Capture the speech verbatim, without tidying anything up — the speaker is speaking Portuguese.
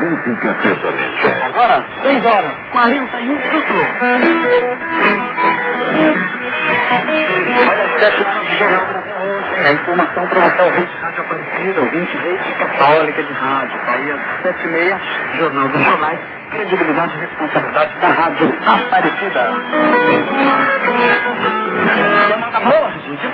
música sertaneja. Agora, seis horas, quarenta e um minutos. Olha, sete horas de Jornal Brasil hoje. A informação para você, ouvinte de Rádio Aparecida, ouvinte rede católica de rádio. Aí às sete e meia, Jornal dos Jornais, credibilidade e responsabilidade da Rádio Aparecida. Semana boa, gente.